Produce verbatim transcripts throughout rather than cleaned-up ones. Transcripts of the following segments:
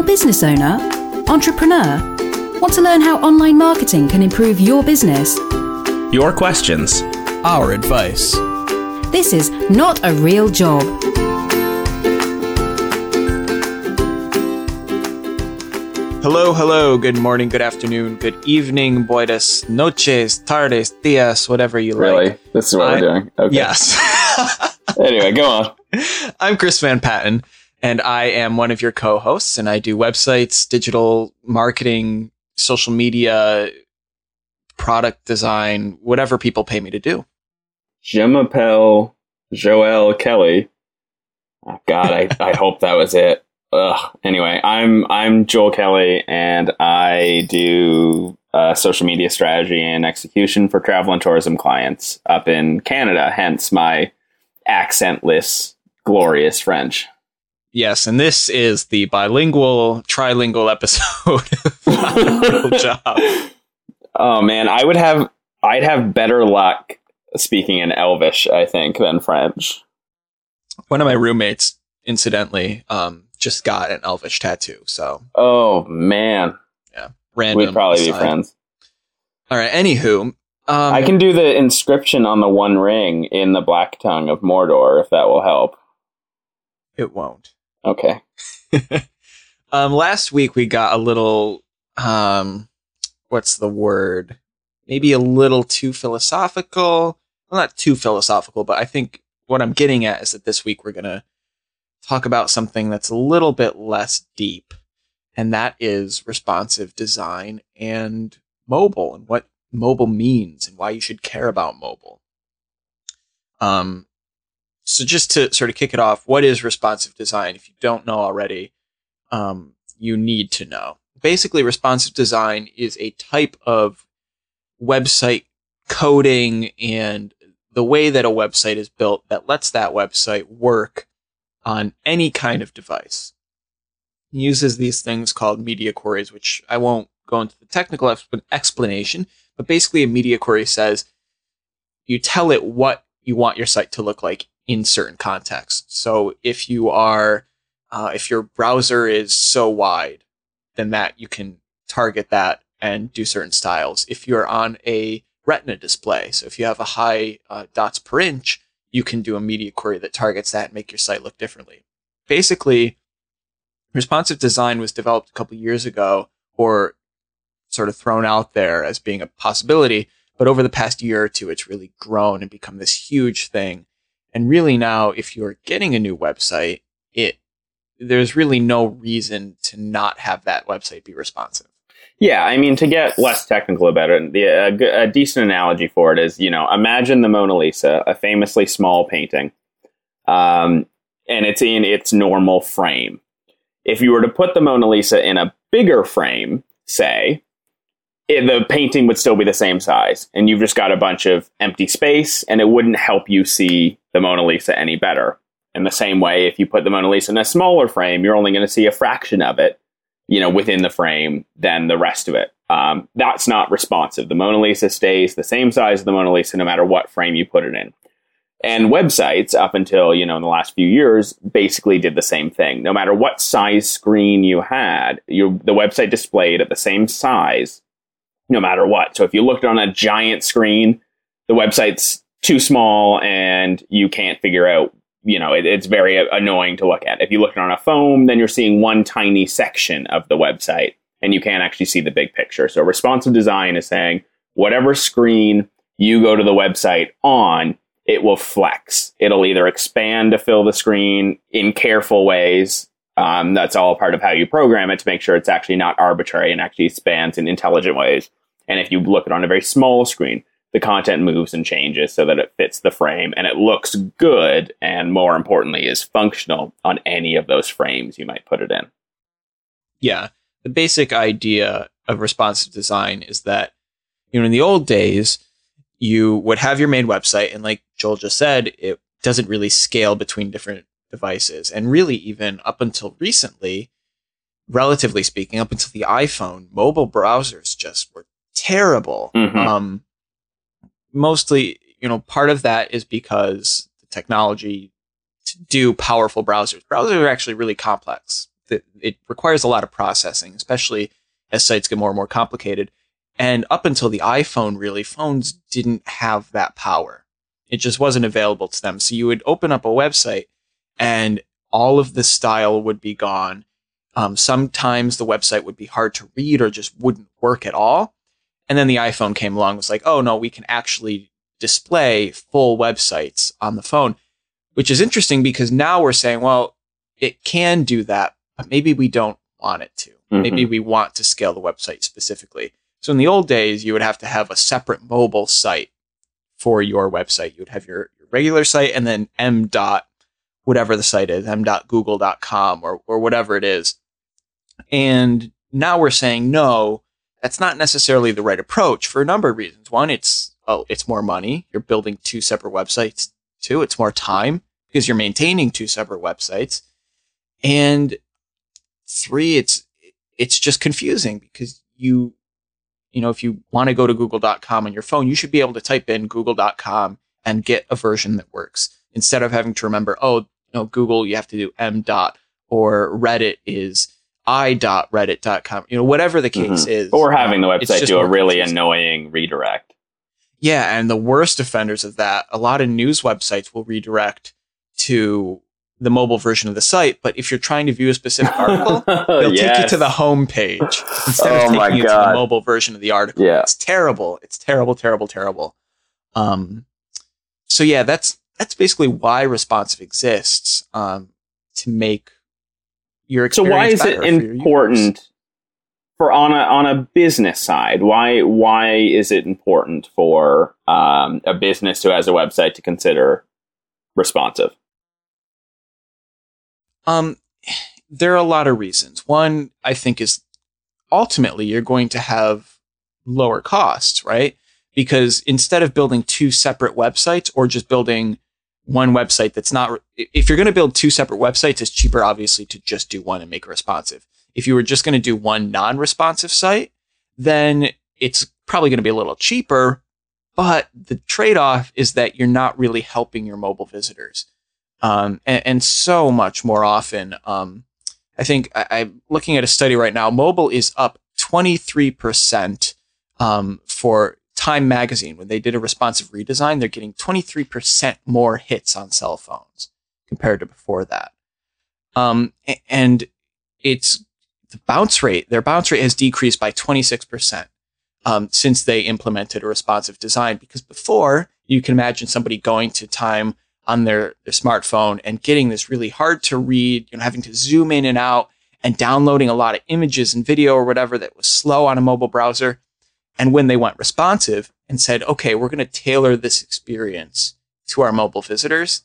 business owner? Entrepreneur? Want to learn how online marketing can improve your business? Your questions. Our advice. This is Not a Real Job. Hello, hello, good morning, good afternoon, good evening, buenas noches, tardes, dias, whatever you like. Really? This is what I, we're doing? Okay. Yes. Anyway, go on. I'm Chris Van Patten, and I am one of your co-hosts, and I do websites, digital marketing, social media, product design, whatever people pay me to do. Je m'appelle Joel Kelly. Oh, God, I, I hope that was it. Ugh. Anyway, I'm I'm Joel Kelly, and I do uh, social media strategy and execution for travel and tourism clients up in Canada, hence my accentless, glorious French. Yes, and this is the bilingual, trilingual episode of Not a Real Job. Oh, man, I would have, I'd have better luck speaking in Elvish, I think, than French. One of my roommates, incidentally, um, just got an Elvish tattoo, so. Oh, man. Yeah, random. We'd probably aside. be friends. All right, anywho. Um, I can do the inscription on the One Ring in the Black Tongue of Mordor, if that will help. It won't. Okay. um, last week we got a little, um, what's the word? Maybe a little too philosophical. Well, not too philosophical, but I think what I'm getting at is that this week we're going to talk about something that's a little bit less deep, and that is responsive design and mobile, and what mobile means and why you should care about mobile. Um, so just to sort of kick it off, what is responsive design? If you don't know already, um, you need to know. Basically, responsive design is a type of website coding and the way that a website is built that lets that website work on any kind of device. It uses these things called media queries, which I won't go into the technical exp- explanation, but basically a media query says you tell it what you want your site to look like in certain contexts. So if you are, uh, if your browser is so wide, then that you can target that and do certain styles. If you're on a Retina display, so if you have a high uh, dots per inch, you can do a media query that targets that and make your site look differently. Basically, responsive design was developed a couple years ago, or sort of thrown out there as being a possibility, but over the past year or two, it's really grown and become this huge thing. And really now, if you're getting a new website, it there's really no reason to not have that website be responsive. Yeah, I mean, to get less technical about it, the, a, a decent analogy for it is, you know, imagine the Mona Lisa, a famously small painting, um, and it's in its normal frame. If you were to put the Mona Lisa in a bigger frame, say, it, the painting would still be the same size, and you've just got a bunch of empty space, and it wouldn't help you see the Mona Lisa any better. In the same way, if you put the Mona Lisa in a smaller frame, you're only going to see a fraction of it, you know, within the frame than the rest of it. Um, that's not responsive. The Mona Lisa stays the same size as the Mona Lisa no matter what frame you put it in. And websites, up until, you know, in the last few years, basically did the same thing. No matter what size screen you had, you, the website displayed at the same size, no matter what. So if you looked on a giant screen, the website's too small and you can't figure out, you know, it, it's very annoying to look at. If you look on a phone, then you're seeing one tiny section of the website and you can't actually see the big picture. So responsive design is saying whatever screen you go to the website on, it will flex. It'll either expand to fill the screen in careful ways. Um, that's all part of how you program it to make sure it's actually not arbitrary and actually expands in intelligent ways. And if you look at it on a very small screen, the content moves and changes so that it fits the frame and it looks good, and more importantly is functional on any of those frames you might put it in. Yeah, the basic idea of responsive design is that, you know, in the old days, you would have your main website, and like Joel just said, it doesn't really scale between different devices. And really, even up until recently, relatively speaking, up until the iPhone, mobile browsers just were terrible. Mm-hmm. Um, mostly, you know, part of that is because the technology to do powerful browsers. Browsers are actually really complex. the, it requires a lot of processing, especially as sites get more and more complicated. And up until the iPhone, really, phones didn't have that power. It just wasn't available to them. So you would open up a website and all of the style would be gone. Um, sometimes the website would be hard to read or just wouldn't work at all. And then the iPhone came along and was like, oh, no, we can actually display full websites on the phone, which is interesting because now we're saying, well, it can do that, but maybe we don't want it to. Mm-hmm. Maybe we want to scale the website specifically. So in the old days, you would have to have a separate mobile site for your website. You would have your, your regular site and then m dot whatever the site is, m dot google dot com or or whatever it is. And now we're saying, no, that's not necessarily the right approach for a number of reasons. One, it's oh, it's more money. You're building two separate websites. Two, it's more time because you're maintaining two separate websites. And three, it's it's just confusing because you, you know, if you want to go to google dot com on your phone, you should be able to type in google dot com and get a version that works instead of having to remember, oh, you know, Google, you have to do m dot, or Reddit is i dot reddit dot com, you know, whatever the case mm-hmm. is. Or having the website do a really confusing. annoying redirect. Yeah, and the worst offenders of that, a lot of news websites will redirect to the mobile version of the site, but if you're trying to view a specific article, they'll yes. take you to the home page instead oh of taking you God. to the mobile version of the article. Yeah. It's terrible. It's terrible, terrible, terrible. Um, so yeah, that's that's basically why responsive exists, um, to make your experience. So why is it important for on a on a business side? Why why is it important for um, a business who has a website to consider responsive? Um, there are a lot of reasons. One, I think, is ultimately you're going to have lower costs, right? Because instead of building two separate websites or just building one website that's not, if you're going to build two separate websites, it's cheaper, obviously, to just do one and make it responsive. If you were just going to do one non-responsive site, then it's probably going to be a little cheaper, but the trade-off is that you're not really helping your mobile visitors. Um, and, and so much more often, um, I think I, I'm looking at a study right now. Mobile is up twenty-three percent um, for Time Magazine. When they did a responsive redesign, they're getting twenty-three percent more hits on cell phones compared to before that. Um, and it's the bounce rate. Their bounce rate has decreased by twenty-six percent um, since they implemented a responsive design. Because before, you can imagine somebody going to Time on their, their smartphone and getting this really hard to read, you know, having to zoom in and out and downloading a lot of images and video or whatever that was slow on a mobile browser. And when they went responsive and said, okay, we're going to tailor this experience to our mobile visitors,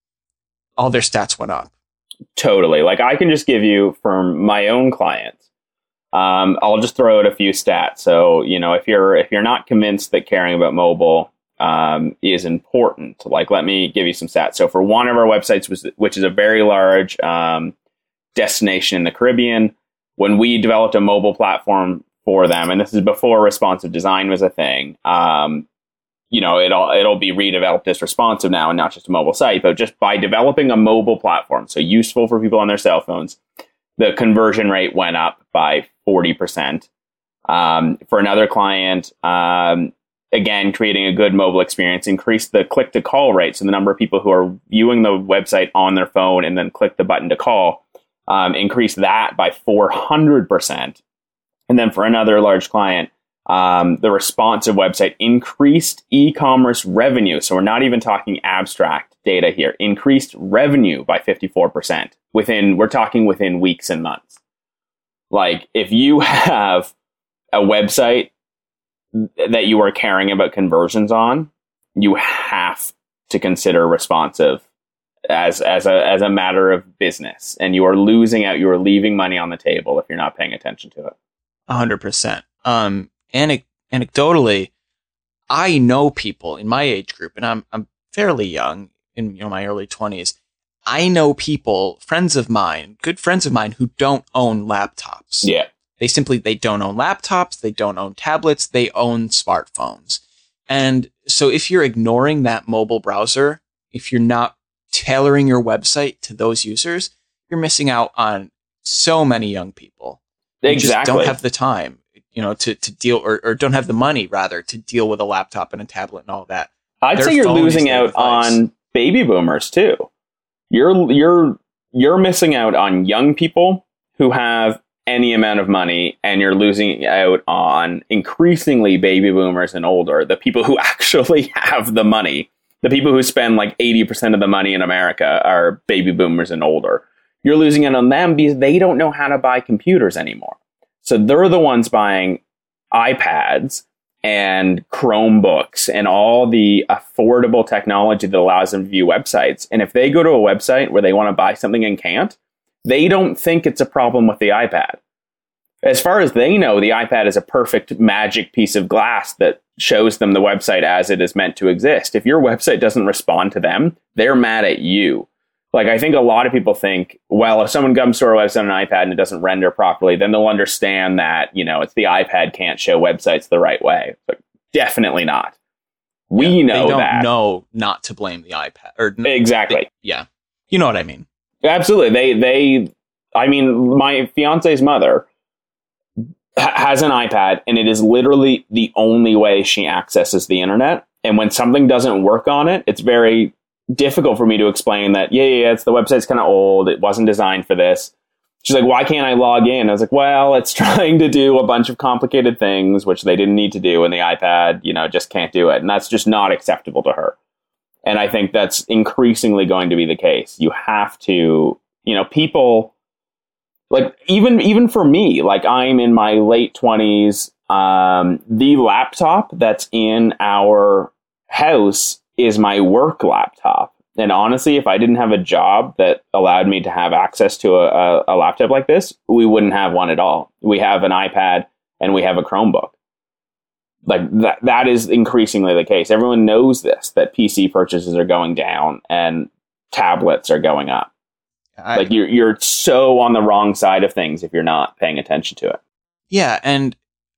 all their stats went up. Totally. Like I can just give you from my own clients. Um, I'll just throw out a few stats. So, you know, if you're, if you're not convinced that caring about mobile um, is important. Like, let me give you some stats. So for one of our websites, was, which is a very large um, destination in the Caribbean, when we developed a mobile platform for them, and this is before responsive design was a thing, um, you know, it'll, it'll be redeveloped as responsive now and not just a mobile site, but just by developing a mobile platform, so useful for people on their cell phones, the conversion rate went up by forty percent. Um, for another client, um, again, creating a good mobile experience, increased the click-to-call rate. So the number of people who are viewing the website on their phone and then click the button to call, um, increased that by four hundred percent. And then for another large client, um, the responsive website increased e-commerce revenue. So we're not even talking abstract data here. Increased revenue by fifty-four percent. Within, we're talking within weeks and months. Like, if you have a website that you are caring about conversions on, you have to consider responsive as as a as a matter of business, and you are losing out. You are leaving money on the table if you're not paying attention to it. A hundred percent. Um, anec- anecdotally, I know people in my age group, and I'm I'm fairly young, in you know my early twenties. I know people, friends of mine, good friends of mine, who don't own laptops. Yeah. They simply, they don't own laptops, they don't own tablets, they own smartphones. And so if you're ignoring that mobile browser, if you're not tailoring your website to those users, you're missing out on so many young people who Exactly. just don't have the time, you know, to, to deal or, or don't have the money rather to deal with a laptop and a tablet and all that. I'd Their say you're phone is losing their out device. on baby boomers too. You're you're you're missing out on young people who have any amount of money, and you're losing out on increasingly baby boomers and older, the people who actually have the money. The people who spend like eighty percent of the money in America are baby boomers and older. You're losing out on them because they don't know how to buy computers anymore. So they're the ones buying iPads and Chromebooks and all the affordable technology that allows them to view websites. And if they go to a website where they want to buy something and can't, they don't think it's a problem with the iPad. As far as they know, the iPad is a perfect magic piece of glass that shows them the website as it is meant to exist. If your website doesn't respond to them, they're mad at you. Like, I think a lot of people think, well, if someone comes to our website on an iPad and it doesn't render properly, then they'll understand that, you know, it's the iPad can't show websites the right way. But definitely not. We Yeah, know they don't that. know not to blame the iPad. Or Exactly. they- yeah. You know what I mean? Absolutely. They, they, I mean, my fiance's mother ha- has an iPad, and it is literally the only way she accesses the internet. And when something doesn't work on it, it's very difficult for me to explain that, yeah, yeah, yeah, it's the website's kind of old. It wasn't designed for this. She's like, why can't I log in? I was like, well, it's trying to do a bunch of complicated things, which they didn't need to do. And the iPad, you know, just can't do it. And that's just not acceptable to her. And I think that's increasingly going to be the case. You have to, you know, people like even, even for me, like I'm in my late twenties. Um, the laptop that's in our house is my work laptop. And honestly, if I didn't have a job that allowed me to have access to a, a, a laptop like this, we wouldn't have one at all. We have an iPad and we have a Chromebook. Like that, that is increasingly the case. Everyone knows this, that P C purchases are going down and tablets are going up. I, Like you're, you're so on the wrong side of things if you're not paying attention to it. yeah. And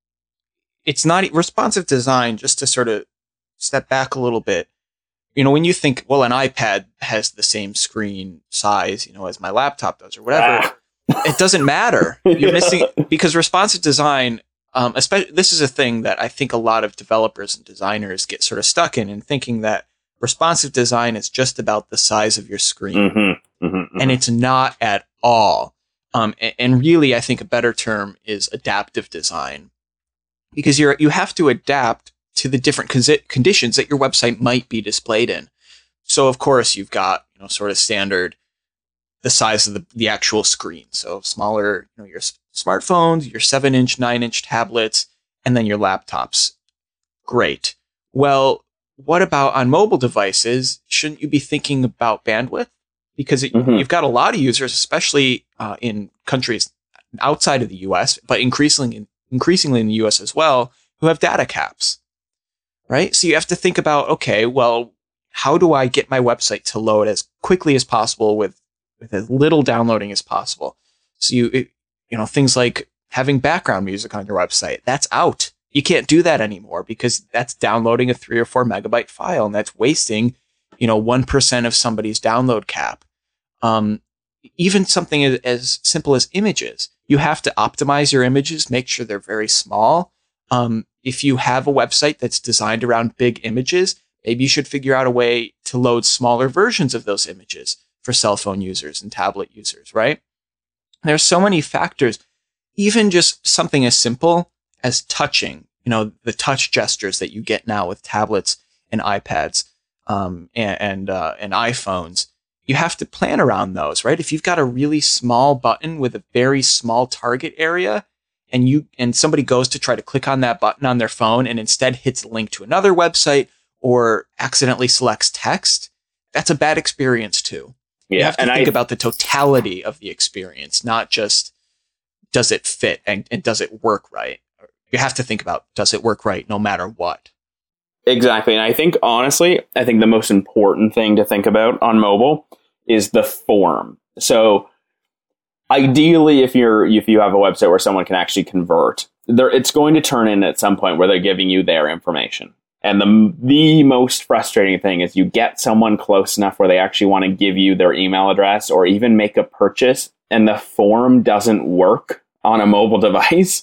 it's not responsive design, just to sort of step back a little bit. You know, when you think, well, an iPad has the same screen size, you know, as my laptop does or whatever, Ah. it doesn't matter. You're missing because responsive design, um, especially this is a thing that I think a lot of developers and designers get sort of stuck in, in thinking that responsive design is just about the size of your screen. Mm-hmm, mm-hmm, mm-hmm. And it's not at all. Um, and, and really, I think a better term is adaptive design, because you're you have to adapt to the different con- conditions that your website might be displayed in. So, of course, you've got, you know, sort of standard, the size of the, the actual screen. So smaller, you know, your s- smartphones, your seven inch, nine inch tablets, and then your laptops. Great. Well, what about on mobile devices? Shouldn't you be thinking about bandwidth? Because it, Mhm. you've got a lot of users, especially uh, in countries outside of the U S, but increasingly, increasingly in the U S as well, who have data caps. Right? So you have to think about, okay, well, how do I get my website to load as quickly as possible with, with as little downloading as possible? So you, it, you know, things like having background music on your website, that's out. You can't do that anymore because that's downloading a three or four megabyte file, and that's wasting, you know, one percent of somebody's download cap. Um, even something as, as simple as images, you have to optimize your images, make sure they're very small. Um, if you have a website that's designed around big images, maybe you should figure out a way to load smaller versions of those images for cell phone users and tablet users, right? There's so many factors, even just something as simple as touching, you know, the touch gestures that you get now with tablets and iPads, um, and, and, uh, and iPhones. You have to plan around those, right? If you've got a really small button with a very small target area, and you and somebody goes to try to click on that button on their phone and instead hits a link to another website or accidentally selects text, that's a bad experience too. Yeah, You have to and think I, about the totality of the experience, not just does it fit and, and does it work right. You have to think about, does it work right no matter what? Exactly. And I think, honestly, I think the most important thing to think about on mobile is the form. So ideally, if you're if you have a website where someone can actually convert, there it's going to turn in at some point where they're giving you their information. And the the most frustrating thing is you get someone close enough where they actually want to give you their email address or even make a purchase, and the form doesn't work on a mobile device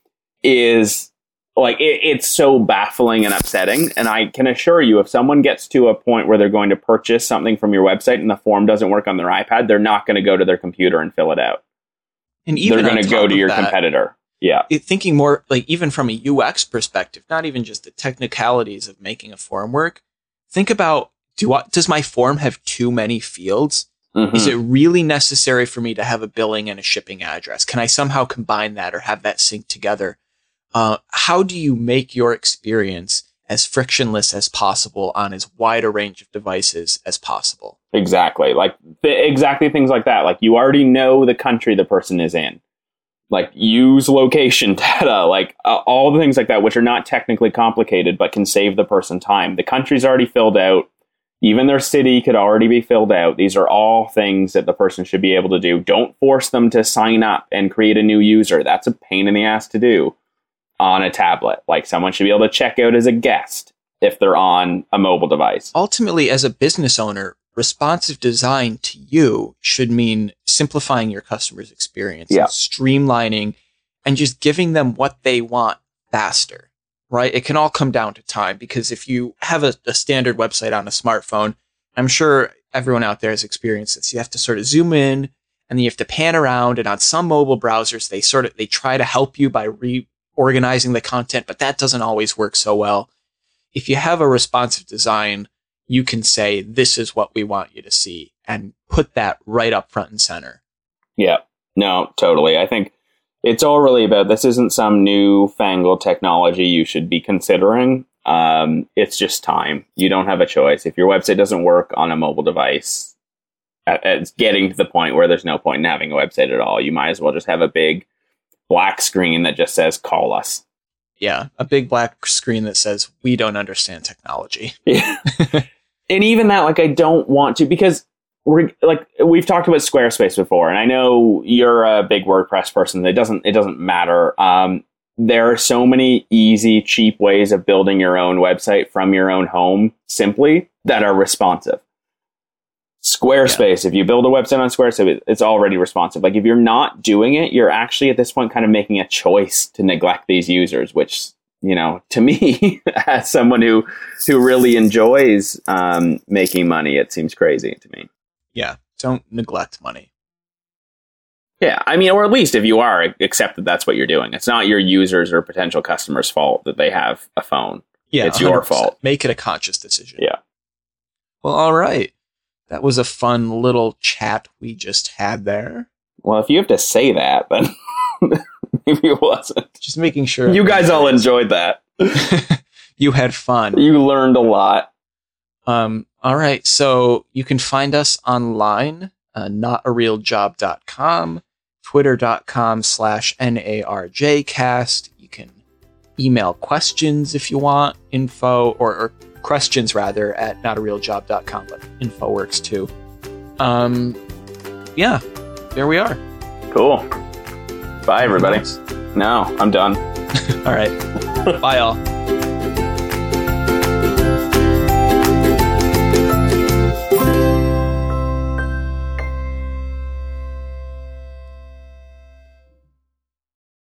is like, it, it's so baffling and upsetting. And I can assure you, if someone gets to a point where they're going to purchase something from your website and the form doesn't work on their iPad, they're not going to go to their computer and fill it out. And even they're going to go to your that, competitor. Yeah. It, thinking more like even from a U X perspective, not even just the technicalities of making a form work. Think about, do I, does my form have too many fields? Mm-hmm. Is it really necessary for me to have a billing and a shipping address? Can I somehow combine that or have that sync together? Uh, how do you make your experience as frictionless as possible on as wide a range of devices as possible? Exactly. Like th- exactly things like that. Like you already know the country the person is in. Like use location data, like uh, all the things like that, which are not technically complicated, but can save the person time. The country's already filled out. Even their city could already be filled out. These are all things that the person should be able to do. Don't force them to sign up and create a new user. That's a pain in the ass to do on a tablet. Like someone should be able to check out as a guest if they're on a mobile device. Ultimately, as a business owner, responsive design to you should mean simplifying your customer's experience, yeah. and streamlining and just giving them what they want faster, right? It can all come down to time, because if you have a, a standard website on a smartphone, I'm sure everyone out there has experienced this. You have to sort of zoom in and then you have to pan around, and on some mobile browsers, they sort of, they try to help you by reorganizing the content, but that doesn't always work so well. If you have a responsive design, you can say, this is what we want you to see, and put that right up front and center. Yeah, no, totally. I think it's all really about, this isn't some newfangled technology you should be considering. Um, it's just time. You don't have a choice. If your website doesn't work on a mobile device, it's getting to the point where there's no point in having a website at all. You might as well just have a big black screen that just says, call us. Yeah, a big black screen that says, we don't understand technology. Yeah. And even that, like, I don't want to, because we're like, we've talked about Squarespace before, and I know you're a big WordPress person. It doesn't, it doesn't matter. Um, there are so many easy, cheap ways of building your own website from your own home simply that are responsive. Squarespace, yeah. If you build a website on Squarespace, it's already responsive. Like if you're not doing it, you're actually at this point kind of making a choice to neglect these users, which, you know, to me, as someone who who really enjoys um, making money, it seems crazy to me. Yeah, don't neglect money. Yeah, I mean, or at least if you are, accept that that's what you're doing. It's not your users or potential customers' fault that they have a phone. Yeah, it's your fault. Make it a conscious decision. Yeah. Well, all right. That was a fun little chat we just had there. Well, if you have to say that, then maybe it wasn't. Just making sure. You guys all enjoyed that. You had fun. You learned a lot. Um. All right. So you can find us online, uh, not a real job dot com, twitter.com slash NARJcast. You can email questions if you want, info, or, or questions rather, at not a real job dot com, but info works too. Um, yeah, there we are. Cool. Bye, everybody. No, I'm done. All right. Bye, all.